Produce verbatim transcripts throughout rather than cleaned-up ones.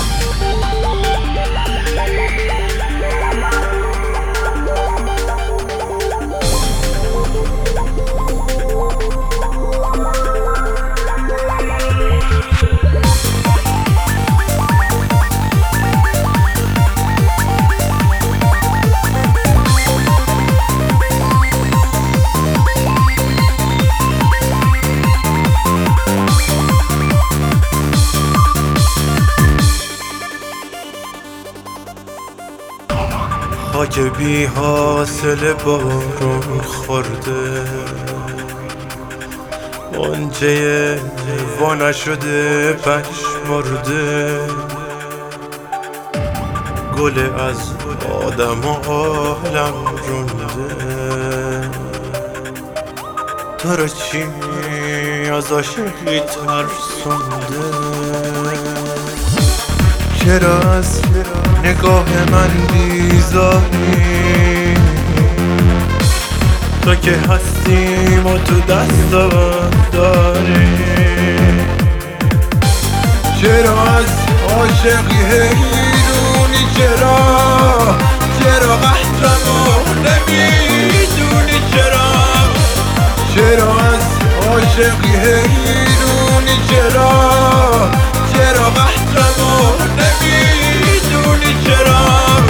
خاک بی حاصل بارون خورده، غنچه وا نشده پژمرده، گل از آدم و عالم رونده. تو رو چی از عاشقی ترسونده؟ چرا از نگاه من بیزاری؟ تو که هستیم و تو دستت داری. چرا از عاشقی حیرونی؟ چرا چرا قهرمو نمیدونی؟ چرا چرا از عاشقی حیرونی؟ چرا چرا قهرمو نمیدونی؟ چرا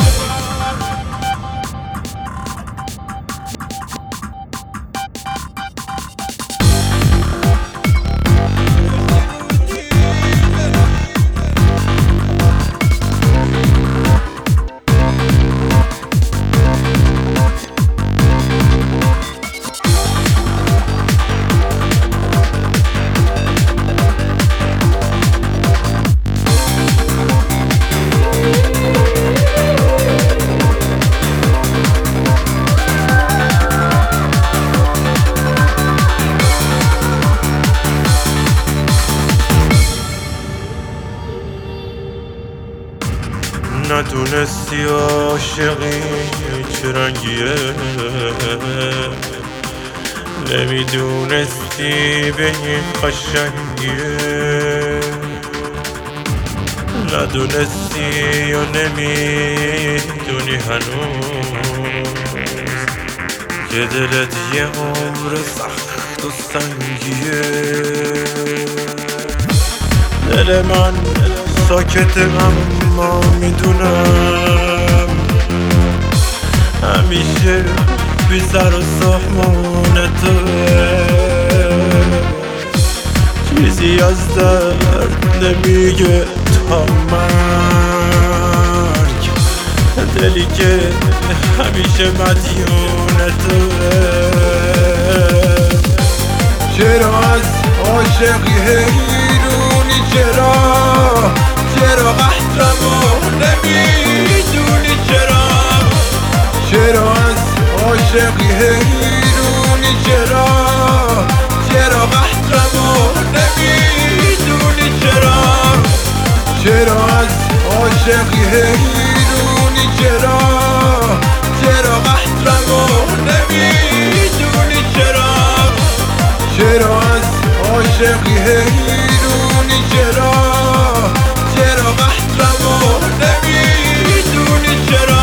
ندونستی عاشقی چه رنگیه، نمیدونستی به این قشنگیه، ندونستی یا نمیدونی هنوز که دلت یه عمر سخت و سنگیه. دل من ساکته اما میدونم همیشه بی سر و سامان توه، چیزی از درد نمیگه تا مرگ، دلی که همیشه مدیون توه. چرا از عاشقی حیرونی؟ چرا چرا قهرمو نمیدونی؟ چرا چرا از عاشقی حیرونی؟ چرا چرا قهرمو نمیدونی؟ چرا چرا از عاشقی حیرونی؟ چرا چرا قهرمو نمیدونی؟ چرا چرا از عاشقی حیرونی؟ چرا چرا قهرمو نمیدونی؟ چرا